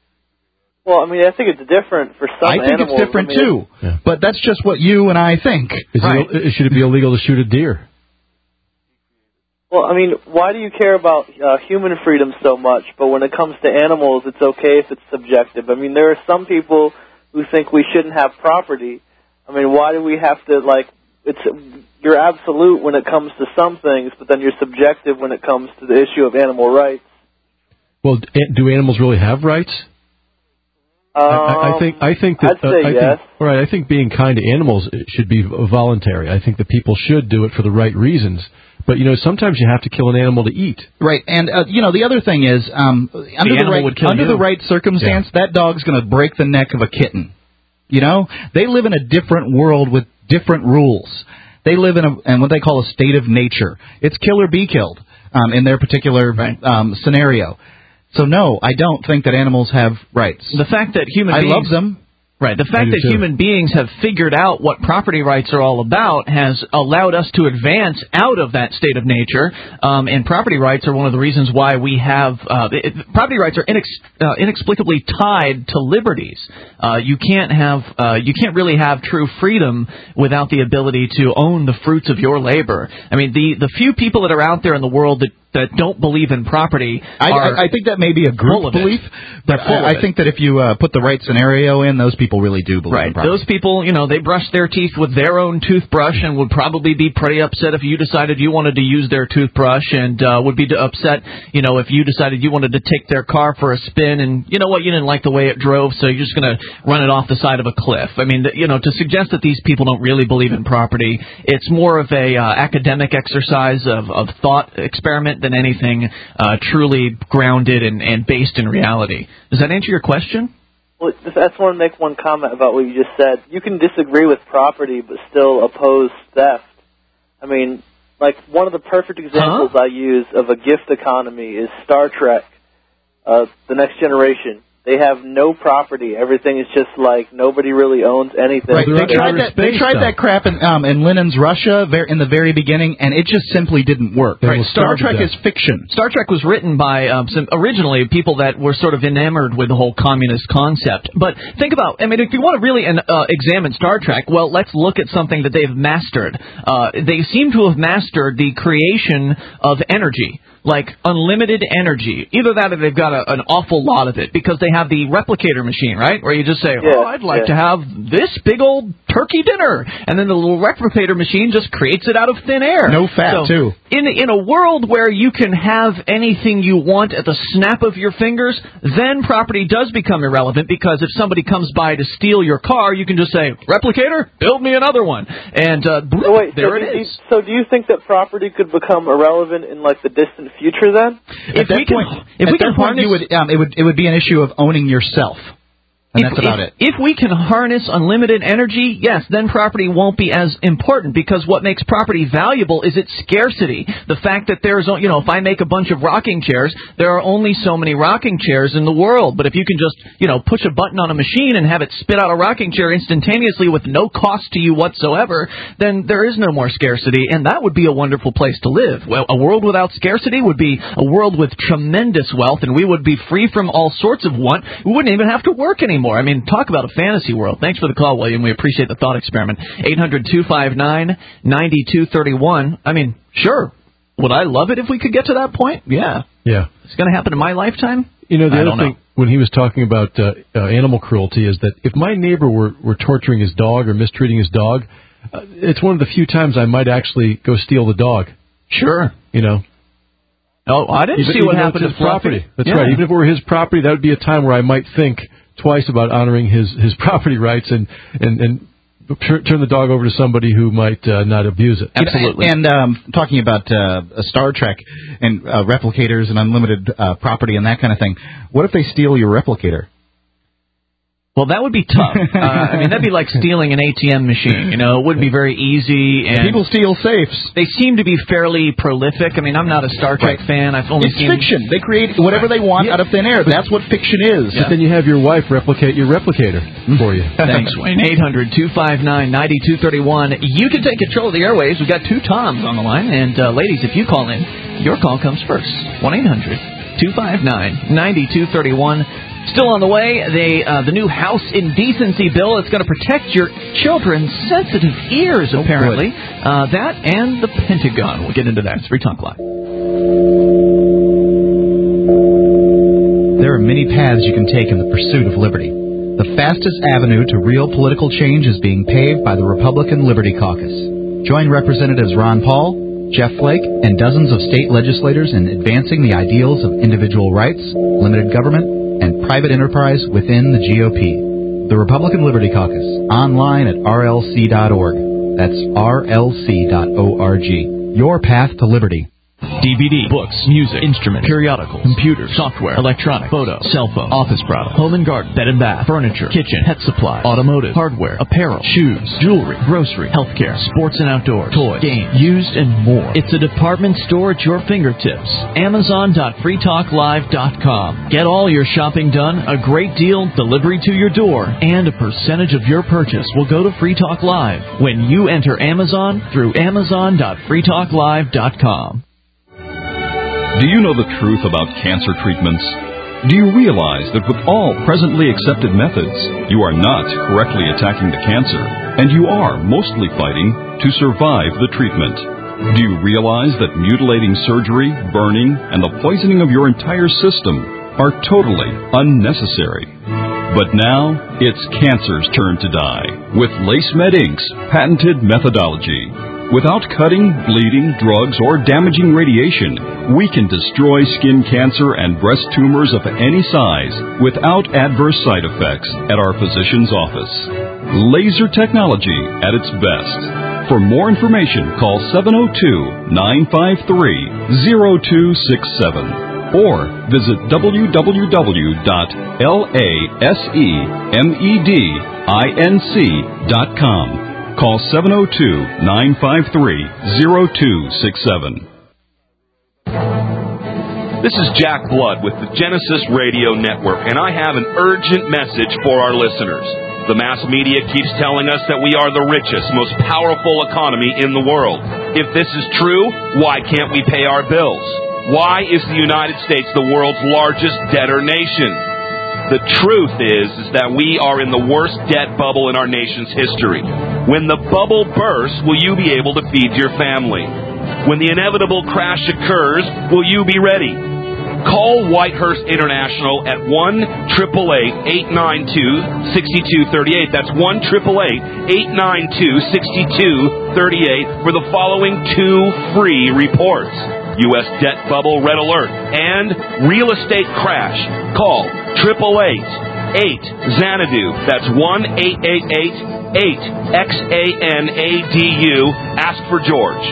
Well, I mean, I think it's different for some I think animals. it's different, I mean, too. Yeah. But that's just what you and I think. Is right. it, should it be illegal to shoot a deer? Well, I mean, why do you care about uh, human freedom so much, but when it comes to animals, it's okay if it's subjective? I mean, there are some people who think we shouldn't have property. I mean, why do we have to, like, it's you're absolute when it comes to some things, but then you're subjective when it comes to the issue of animal rights. Well, do animals really have rights? Um, I, I think I think that I'd say uh, I yes. think, all right. I think being kind to animals should be voluntary. I think that people should do it for the right reasons. But you know, sometimes you have to kill an animal to eat. Right, and uh, you know, the other thing is, um, under the, the right under you. the right circumstance, yeah. that dog's going to break the neck of a kitten. You know, they live in a different world with different rules. They live in a in what they call a state of nature. It's kill or be killed um, in their particular right. um, scenario. So no, I don't think that animals have rights. The fact that human I beings... love them. Right. The fact that too. human beings have figured out what property rights are all about has allowed us to advance out of that state of nature. Um, and property rights are one of the reasons why we have uh, it, property rights are inex- uh, inexplicably tied to liberties. Uh, you can't have uh, you can't really have true freedom without the ability to own the fruits of your labor. I mean, the the few people that are out there in the world that that don't believe in property I, are I, I think that may be a group belief, it. but I, I think that if you uh, put the right scenario in, those people people really do believe Right. in property. Those people, you know, they brush their teeth with their own toothbrush and would probably be pretty upset if you decided you wanted to use their toothbrush, and uh, would be upset, you know, if you decided you wanted to take their car for a spin and, you know what, you didn't like the way it drove, so you're just going to run it off the side of a cliff. I mean, you know, to suggest that these people don't really believe in property, it's more of a uh, academic exercise of, of thought experiment than anything uh, truly grounded and, and based in reality. Does that answer your question? Well, I just want to make one comment about what you just said. You can disagree with property but still oppose theft. I mean, like, one of the perfect examples huh? I use of a gift economy is Star Trek, uh, The Next Generation. They have no property. Everything is just like nobody really owns anything. Right. They tried that. They tried that crap in, um, in Lenin's Russia ver- in the very beginning, and it just simply didn't work. Right. Star Trek is fiction. Star Trek was written by um, some originally people that were sort of enamored with the whole communist concept. But think about, I mean, if you want to really uh, examine Star Trek, well, let's look at something that they've mastered. Uh, they seem to have mastered the creation of energy. Like unlimited energy. Either that or they've got a, an awful lot of it because they have the replicator machine, right? Where you just say, yeah, oh, I'd like yeah. to have this big old turkey dinner. And then the little replicator machine just creates it out of thin air. No fat, so too. In, in a world where you can have anything you want at the snap of your fingers, then property does become irrelevant because if somebody comes by to steal your car, you can just say, replicator, build me another one. And uh, so wait, there so it do is. You, so do you think that property could become irrelevant in, like, the distant future then? If we point, can, if at we can that point, harness, you would, um, it would it would be an issue of owning yourself. And if, that's about if, it. If we can harness unlimited energy, yes, then property won't be as important because what makes property valuable is its scarcity. The fact that there's, you know, if I make a bunch of rocking chairs, there are only so many rocking chairs in the world. But if you can just, you know, push a button on a machine and have it spit out a rocking chair instantaneously with no cost to you whatsoever, then there is no more scarcity, and that would be a wonderful place to live. Well, a world without scarcity would be a world with tremendous wealth, and we would be free from all sorts of want. We wouldn't even have to work anymore. I mean, talk about a fantasy world. Thanks for the call, William. We appreciate the thought experiment. eight hundred two five nine nine two three one. I mean, sure. Would I love it if we could get to that point? Yeah. Yeah. It's going to happen in my lifetime? You know, the I other don't thing, know. when he was talking about uh, uh, animal cruelty, is that if my neighbor were, were torturing his dog or mistreating his dog, uh, it's one of the few times I might actually go steal the dog. Sure. You know. Oh, I didn't even, see even what though happened it's to his property. Fluffy. That's Yeah. right. Even if it were his property, that would be a time where I might think twice about honoring his, his property rights and and and turn the dog over to somebody who might uh, not abuse it. Absolutely. And um, talking about uh, Star Trek and uh, replicators and unlimited uh, property and that kind of thing, what if they steal your replicator? Well, that would be tough. Uh, I mean, that'd be like stealing an A T M machine. You know, it wouldn't be very easy. And people steal safes. They seem to be fairly prolific. I mean, I'm not a Star Trek right. fan. I've only it's seen fiction. They create whatever they want yeah. out of thin air. That's what fiction is. But yeah. then you have your wife replicate your replicator for you. Thanks, Wayne. eight hundred two five nine nine two three one. You can take control of the airwaves. We've got two Toms on the line. And, uh, ladies, if you call in, your call comes first. one eight hundred two five nine nine two three one. Still on the way, the uh, the new House Indecency Bill. It's going to protect your children's sensitive ears, apparently. Oh, uh, that and the Pentagon. We'll get into that. It's Free Talk Live. There are many paths you can take in the pursuit of liberty. The fastest avenue to real political change is being paved by the Republican Liberty Caucus. Join Representatives Ron Paul, Jeff Flake, and dozens of state legislators in advancing the ideals of individual rights, limited government, and private enterprise within the G O P. The Republican Liberty Caucus, online at R L C dot org. That's R L C dot org. Your path to liberty. D V D, books, music, instruments, periodicals, computers, software, electronic, photo, cell phone, office product, home and garden, bed and bath, furniture, kitchen, pet supply, automotive, hardware, apparel, shoes, jewelry, grocery, healthcare, sports and outdoors, toys, games, used, and more. It's a department store at your fingertips. Amazon dot free talk live dot com. Get all your shopping done, a great deal, delivery to your door, and a percentage of your purchase will go to Free Talk Live when you enter Amazon through Amazon dot free talk live dot com. Do you know the truth about cancer treatments? Do you realize that with all presently accepted methods, you are not correctly attacking the cancer, and you are mostly fighting to survive the treatment? Do you realize that mutilating surgery, burning, and the poisoning of your entire system are totally unnecessary? But now, it's cancer's turn to die with LaceMed Incorporated's patented methodology. Without cutting, bleeding, drugs, or damaging radiation, we can destroy skin cancer and breast tumors of any size without adverse side effects at our physician's office. Laser technology at its best. For more information, call seven oh two, nine five three, oh two six seven or visit w w w dot lasemedinc dot com. Call seven oh two, nine five three, oh two six seven. This is Jack Blood with the Genesis Radio Network, and I have an urgent message for our listeners. The mass media keeps telling us that we are the richest, most powerful economy in the world. If this is true, why can't we pay our bills? Why is the United States the world's largest debtor nation? The truth is, is that we are in the worst debt bubble in our nation's history. When the bubble bursts, will you be able to feed your family? When the inevitable crash occurs, will you be ready? Call Whitehurst International at one eight eight eight, eight nine two, six two three eight. That's one eight eight eight, eight nine two, six two three eight for the following two free reports. U S debt bubble red alert and real estate crash. Call eight eight eight, eight Xanadu. That's one eight eight eight, eight X A N A D U. Ask for George.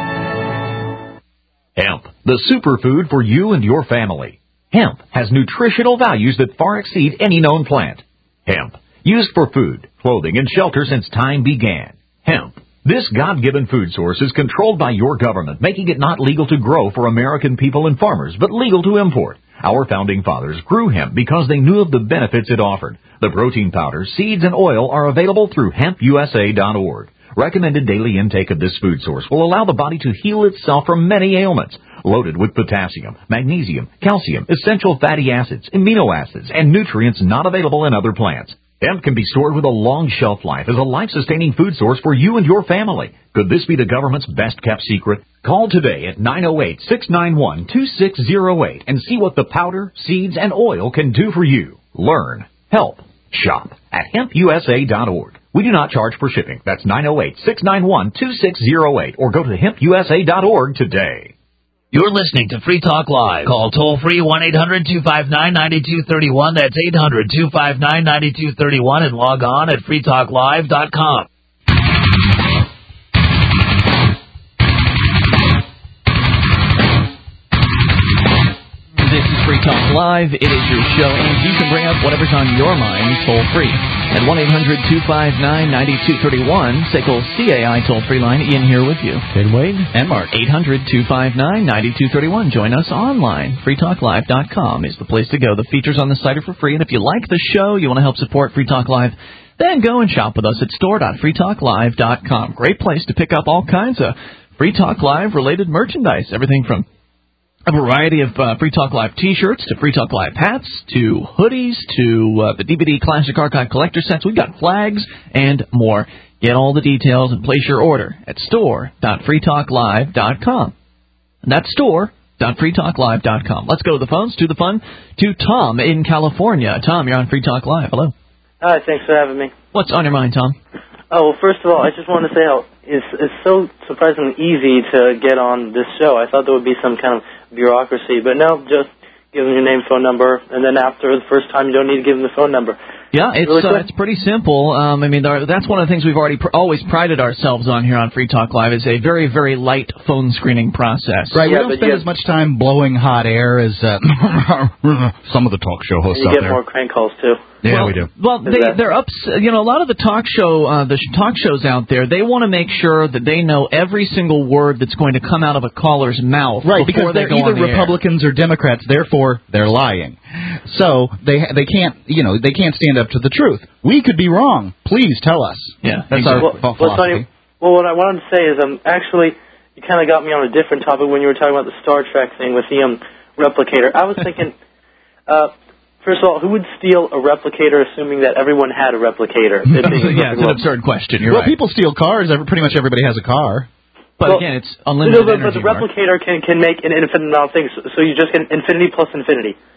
Hemp, the superfood for you and your family. Hemp has nutritional values that far exceed any known plant. Hemp, used for food, clothing, and shelter since time began. Hemp. This God-given food source is controlled by your government, making it not legal to grow for American people and farmers, but legal to import. Our founding fathers grew hemp because they knew of the benefits it offered. The protein powder, seeds, and oil are available through hemp u s a dot org. Recommended daily intake of this food source will allow the body to heal itself from many ailments. Loaded with potassium, magnesium, calcium, essential fatty acids, amino acids, and nutrients not available in other plants. Hemp can be stored with a long shelf life as a life-sustaining food source for you and your family. Could this be the government's best-kept secret? Call today at nine oh eight, six nine one, two six oh eight and see what the powder, seeds, and oil can do for you. Learn, help, shop at hemp u s a dot org. We do not charge for shipping. That's nine oh eight, six nine one, two six oh eight or go to hemp u s a dot org today. You're listening to Free Talk Live. Call toll-free one eight hundred, two five nine, nine two three one. That's eight hundred, two five nine, nine two three one and log on at free talk live dot com. This is Free Talk Live. It is your show, and you can bring up whatever's on your mind toll-free at one eight hundred, two five nine, nine two three one. S A C L C A I toll-free line. Ian here with you. Ken Wayne. And Mark. eight hundred, two five nine, nine two three one. Join us online. free talk live dot com is the place to go. The features on the site are for free, and if you like the show, you want to help support Free Talk Live, then go and shop with us at store dot free talk live dot com. Great place to pick up all kinds of Free Talk Live-related merchandise. Everything from a variety of uh, Free Talk Live T-shirts to Free Talk Live hats to hoodies to uh, the D V D Classic Archive collector sets. We've got flags and more. Get all the details and place your order at store dot free talk live dot com. That's store dot free talk live dot com. Let's go to the phones, to the fun, to Tom in California. Tom, you're on Free Talk Live. Hello. Hi, thanks for having me. What's on your mind, Tom? Oh, well, first of all, I just wanted to say how it's, it's so surprisingly easy to get on this show. I thought there would be some kind of bureaucracy, but no, just give them your name, phone number, and then after the first time, you don't need to give them the phone number. Yeah, it's really uh, it's pretty simple. Um, I mean, there, that's one of the things we've already pr- always prided ourselves on here on Free Talk Live is a very, very light phone screening process. Right, yeah, we don't spend as much time blowing hot air as uh, some of the talk show hosts and you out get there. more crank calls, too. Yeah, well, we do. Well, they, they're ups. You know, a lot of the talk show, uh, the sh- talk shows out there, they want to make sure that they know every single word that's going to come out of a caller's mouth. Right, before because they they're go either on the Republicans air. or Democrats, therefore they're lying. So they they can't you know they can't stand up to the truth. We could be wrong. Please tell us. Yeah, that's well, our well, philosophy. funny, well, what I wanted to say is, um, actually, you kind of got me on a different topic when you were talking about the Star Trek thing with the um, replicator. I was thinking, uh, first of all, who would steal a replicator assuming that everyone had a replicator? It being yeah, it's an absurd question. You're well, right. people steal cars. Every, pretty much everybody has a car. But well, again, it's unlimited no, but, energy. but the replicator can, can make an infinite amount of things, so you just get infinity plus infinity.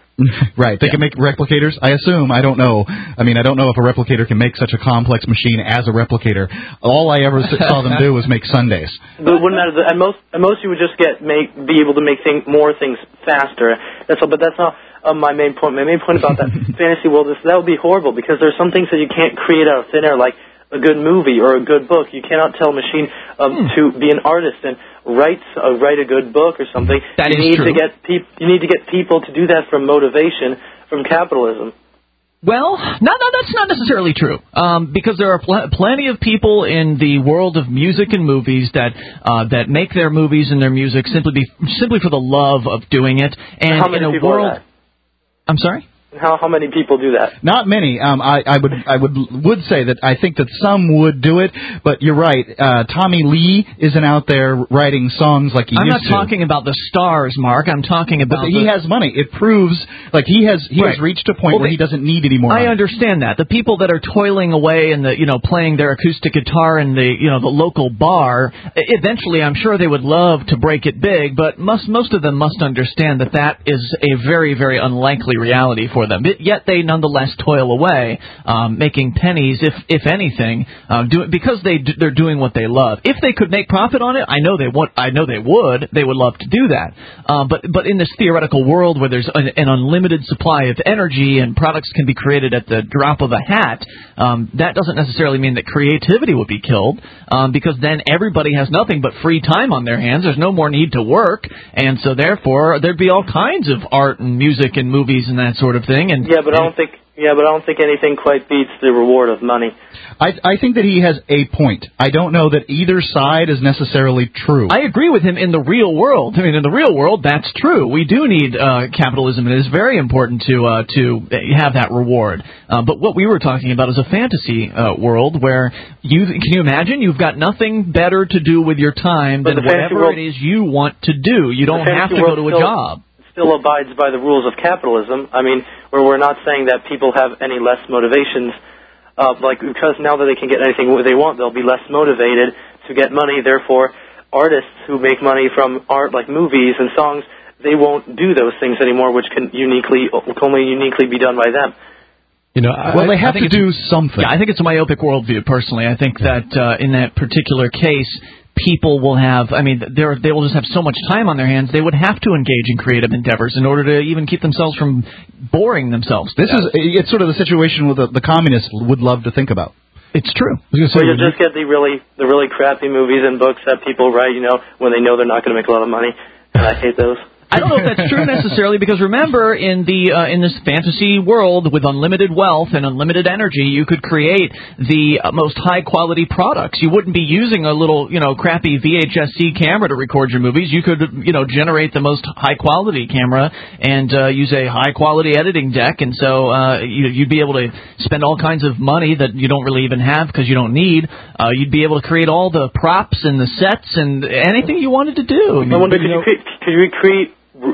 Right. They yeah. can make replicators, I assume. I don't know. I mean, I don't know if a replicator can make such a complex machine as a replicator. All I ever saw them do was make sundaes. But it wouldn't matter. At most, at most you would just get make be able to make thing, more things faster. That's all. But that's not uh, my main point. My main point about that fantasy world is that would be horrible because there's some things that you can't create out of thin air, like a good movie or a good book. You cannot tell a machine um, hmm. to be an artist and write uh, write a good book or something. That you is need true. to get peop- you need to get people to do that from motivation from capitalism. Well, no, no, that's not necessarily true, um, because there are pl- plenty of people in the world of music and movies that uh, that make their movies and their music simply be, simply for the love of doing it. And How many in a people world, are that? I'm sorry. How how many people do that? Not many. Um, I, I would I would would say that I think that some would do it, but you're right. Uh, Tommy Lee isn't out there writing songs like he I'm used to. not talking about the stars, Mark. I'm talking about. But he the, has money. It proves like he has he right. has reached a point well, where they, he doesn't need any more. I money. understand that. The people that are toiling away and the you know playing their acoustic guitar in the you know the local bar, eventually I'm sure they would love to break it big, but most most of them must understand that that is a very very unlikely reality for them. Yet they nonetheless toil away, um, making pennies, if if anything, uh, do, because they do, they're doing what they love. If they could make profit on it, I know they want. I know they would. They would love to do that. Uh, but but in this theoretical world where there's an, an unlimited supply of energy and products can be created at the drop of a hat, um, that doesn't necessarily mean that creativity would be killed, um, because then everybody has nothing but free time on their hands. There's no more need to work, and so therefore there'd be all kinds of art and music and movies and that sort of thing. And yeah, but I don't think. Yeah, but I don't think anything quite beats the reward of money. I I think that he has a point. I don't know that either side is necessarily true. I agree with him in the real world. I mean, in the real world, that's true. We do need uh, capitalism, and it is very important to uh, to have that reward. Uh, but what we were talking about is a fantasy uh, world where you can you imagine you've got nothing better to do with your time but than whatever world, it is you want to do. You don't have to go to a still, job. Still abides by the rules of capitalism. I mean, where we're not saying that people have any less motivations, uh, like because now that they can get anything they want, they'll be less motivated to get money. Therefore, artists who make money from art, like movies and songs, they won't do those things anymore, which can uniquely can only uniquely be done by them. You know, I, well, they have to do something. Yeah, I think it's a myopic worldview. Personally, I think that uh, in that particular case, people will have, I mean, they're, they will just have so much time on their hands, they would have to engage in creative endeavors in order to even keep themselves from boring themselves. This is, it's sort of the situation that the, the communists would love to think about. It's true. Well, you just get the really, the really crappy movies and books that people write, you know, when they know they're not going to make a lot of money, and I hate those. I don't know if that's true necessarily, because remember, in the uh, in this fantasy world with unlimited wealth and unlimited energy, you could create the uh, most high quality products. You wouldn't be using a little, you know, crappy V H S C camera to record your movies. You could, you know, generate the most high quality camera and uh, use a high quality editing deck, and so uh, you, you'd be able to spend all kinds of money that you don't really even have because you don't need. Uh, you'd be able to create all the props and the sets and anything you wanted to do. I, mean, I wonder, you could know, you create, could you recreate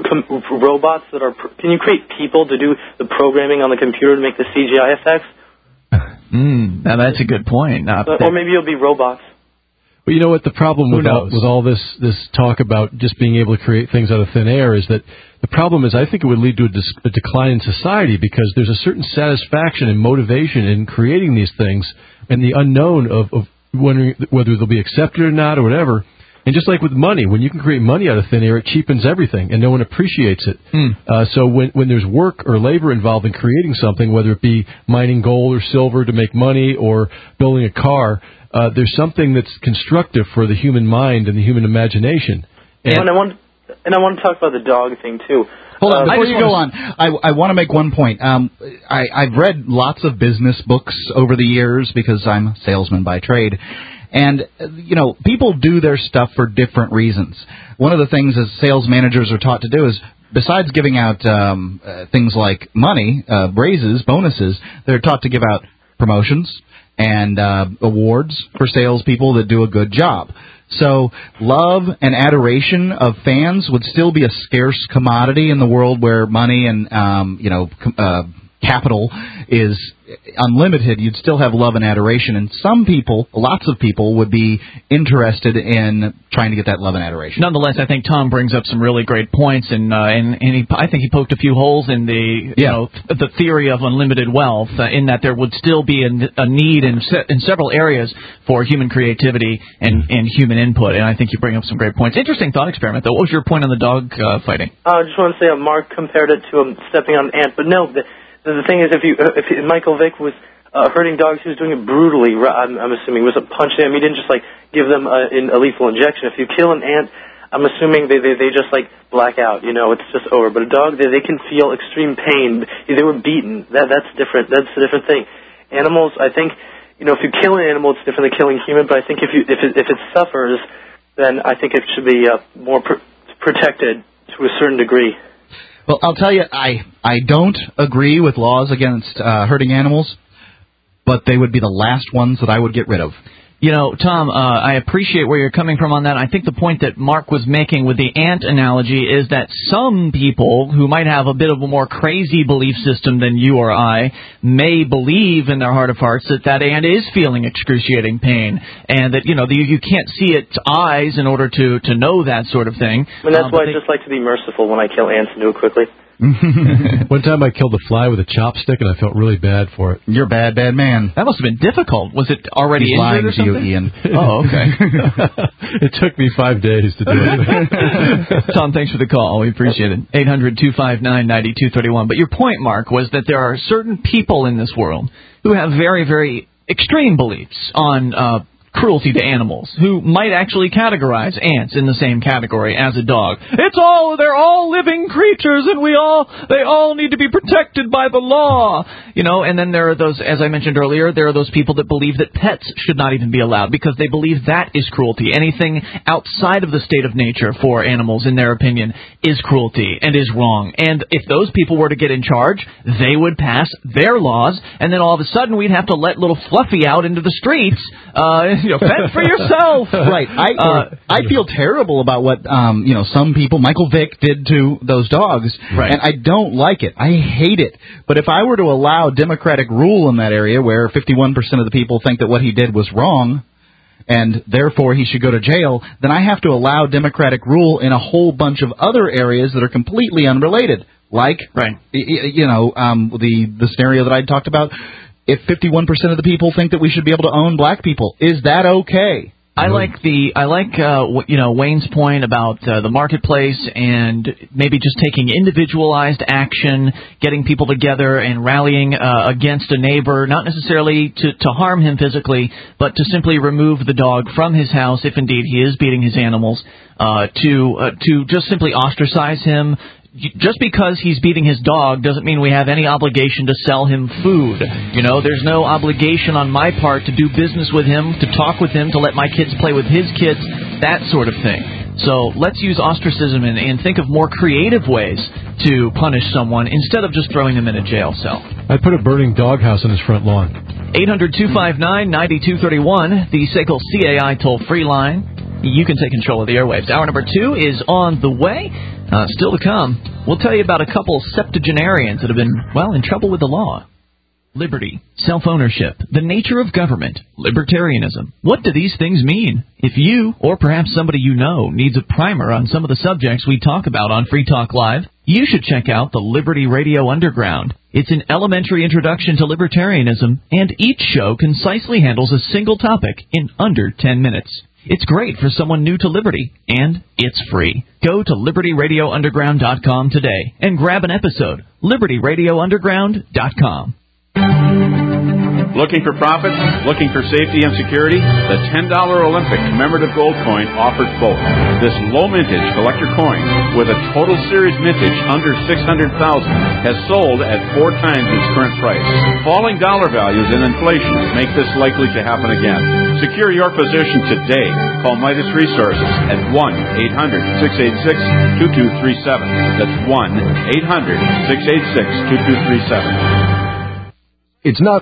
robots that are, can you create people to do the programming on the computer to make the C G I effects? Mm, now that's a good point. Uh, or maybe it'll be robots. Well, you know what the problem with all, with all this this talk about just being able to create things out of thin air is that the problem is I think it would lead to a, dis- a decline in society because there's a certain satisfaction and motivation in creating these things and the unknown of, of wondering whether they'll be accepted or not or whatever. And just like with money, when you can create money out of thin air, it cheapens everything, and no one appreciates it. Mm. Uh, so when when there's work or labor involved in creating something, whether it be mining gold or silver to make money or building a car, uh, there's something that's constructive for the human mind and the human imagination. And, and I want and I want to talk about the dog thing too. Hold on, uh, before you go on, I, I want to make one point. Um, I, I've read lots of business books over the years because I'm a salesman by trade. And, you know, people do their stuff for different reasons. One of the things as sales managers are taught to do is, besides giving out um, uh, things like money, uh, raises, bonuses, they're taught to give out promotions and uh, awards for salespeople that do a good job. So love and adoration of fans would still be a scarce commodity in the world where money and, um, you know, com- uh, capital is unlimited, you'd still have love and adoration. And some people, lots of people, would be interested in trying to get that love and adoration. Nonetheless, I think Tom brings up some really great points, and uh, and, and he, I think he poked a few holes in the you yeah. know th- the theory of unlimited wealth, uh, in that there would still be a, a need in se- in several areas for human creativity and, and human input. And I think you bring up some great points. Interesting thought experiment, though. What was your point on the dog uh, fighting? I uh, just want to say, uh, Mark compared it to him stepping on an ant, but no. The, The thing is, if you if Michael Vick was uh, hurting dogs, he was doing it brutally. I'm, I'm assuming he wasn't punching them. He didn't just like give them a, a lethal injection. If you kill an ant, I'm assuming they, they they just like black out. You know, it's just over. But a dog, they they can feel extreme pain. They were beaten. That that's different. That's a different thing. Animals, I think, you know, if you kill an animal, it's different than killing human. But I think if you if it, if it suffers, then I think it should be uh, more pr- protected to a certain degree. Well, I'll tell you, I I don't agree with laws against uh, hurting animals, but they would be the last ones that I would get rid of. You know, Tom, uh, I appreciate where you're coming from on that. I think the point that Mark was making with the ant analogy is that some people who might have a bit of a more crazy belief system than you or I may believe in their heart of hearts that that ant is feeling excruciating pain, and that, you know, you, you can't see its eyes in order to, to know that sort of thing. And that's um, why I they, just like to be merciful when I kill ants and do it quickly. One time I killed a fly with a chopstick, and I felt really bad for it. You're a bad, bad man. That must have been difficult. Was it already He's injured lying or to you, something? Ian. Oh, okay. It took me five days to do it. Tom, thanks for the call. We appreciate it. eight hundred two five nine nine two three one. But your point, Mark, was that there are certain people in this world who have very, very extreme beliefs on uh, cruelty to animals, who might actually categorize ants in the same category as a dog. It's all, they're all living creatures, and we all, they all need to be protected by the law. You know, and then there are those, as I mentioned earlier, there are those people that believe that pets should not even be allowed because they believe that is cruelty. Anything outside of the state of nature for animals, in their opinion, is cruelty and is wrong. And if those people were to get in charge, they would pass their laws, and then all of a sudden we'd have to let little Fluffy out into the streets, uh, you know, fend for yourself. Right. I uh, I feel terrible about what um you know some people, Michael Vick, did to those dogs, right. And I don't like it. I hate it. But if I were to allow democratic rule in that area, where fifty-one percent of the people think that what he did was wrong, and therefore he should go to jail, then I have to allow democratic rule in a whole bunch of other areas that are completely unrelated, like right. you know um the the scenario that I talked about. If fifty-one percent of the people think that we should be able to own black people, is that okay? I like the I like uh, you know Wayne's point about uh, the marketplace and maybe just taking individualized action, getting people together and rallying uh, against a neighbor, not necessarily to, to harm him physically, but to simply remove the dog from his house if indeed he is beating his animals, uh, to uh, to just simply ostracize him. Just because he's beating his dog doesn't mean we have any obligation to sell him food. You know, there's no obligation on my part to do business with him, to talk with him, to let my kids play with his kids, that sort of thing. So let's use ostracism and, and think of more creative ways to punish someone instead of just throwing them in a jail cell. I'd put a burning doghouse on his front lawn. eight hundred two five nine nine two three one, the S A C L C A I toll-free line. You can take control of the airwaves. Hour number two is on the way. Uh, still to come, we'll tell you about a couple septuagenarians that have been, well, in trouble with the law. Liberty, self-ownership, the nature of government, libertarianism. What do these things mean? If you, or perhaps somebody you know, needs a primer on some of the subjects we talk about on Free Talk Live, you should check out the Liberty Radio Underground. It's an elementary introduction to libertarianism, and each show concisely handles a single topic in under ten minutes. It's great for someone new to Liberty, and it's free. Go to liberty radio underground dot com today and grab an episode. liberty radio underground dot com. Looking for profits? Looking for safety and security? The ten dollar Olympic commemorative gold coin offers both. This low mintage collector coin, with a total series mintage under six hundred thousand dollars, has sold at four times its current price. Falling dollar values and inflation make this likely to happen again. Secure your position today. Call Midas Resources at one eight hundred six eight six two two three seven. That's one eight hundred six eight six two two three seven. It's not